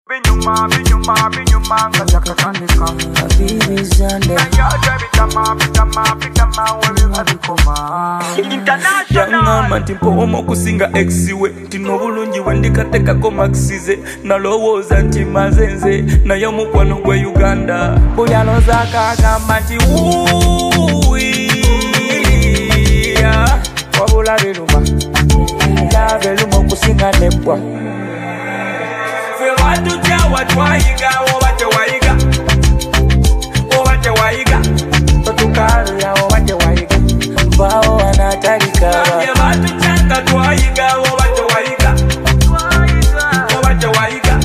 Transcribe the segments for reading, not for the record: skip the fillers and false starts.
Binyuma, ngazaka kanika. Habibi Zande. Yangama ntimpo omo kusinga exiwe tino bulungi wendikatekako maxize nalowooza nti mazenze naye omukwano gwe Uganda buyaloza kagamba nti wabula biruma lave luma okusinga nebwa fe watutya watwayiga oba tewayiga totukalira oba tewayiga bao anatarika batuchanga twayiga oba tewayiga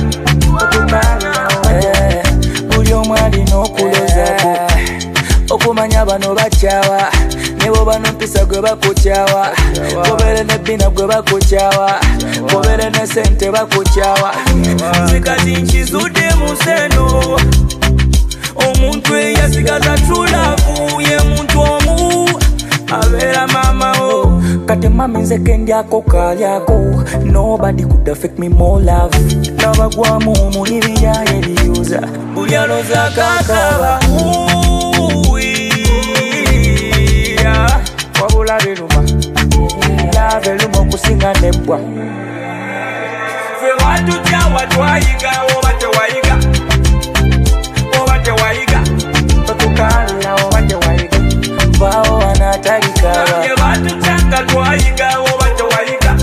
buli omwali n'okulozako okumanya bano bakyawa nebo bano mpisa gwe bakukyawa gobere nebina gwe bakukyawa gobere ne sente bakukyawa nzikazi nkizudde mu seno omuntu eyasigaza tulavu ye muntu omu avera mama o kati mami nze kendyako kalyako nobody could affect me more love nabagwamu omuliri yaye liyuza buli aloza kakaba wabula biruma lave luma okusinga nebwa fe watutya watwayiga oba tewayiga totukalira oba tewayiga bao anatarika batuchanga twayiga oba tewayiga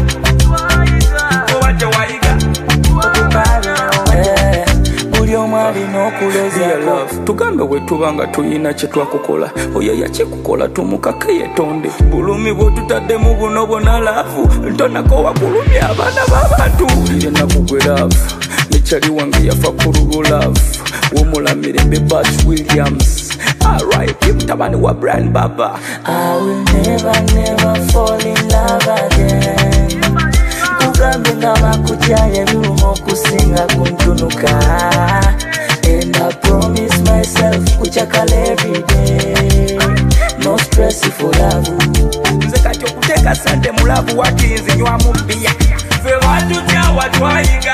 buli omwali n'okulozako tugambe bwetubanga tuyina kyetwakukola oyo yakikukola tumukake yetonde bulumi bwotutaddemu buno bona laavu ntonako wakulumya abaana b'abantu yenaku gwe laavu nekyali wange yafa ku lulwo laavu w'omulamirembe Bat Williams R.I.P. mutabani wa Brian Baba. I will never fall in love again. Kugambe nga bakutyaye biruma okusinga kuntunuka. And I promise myself kuchakala every day. No stress for love. Nze kati okuteka sente mu love wakinzi nywa mu bia. Fe watutya watwayiga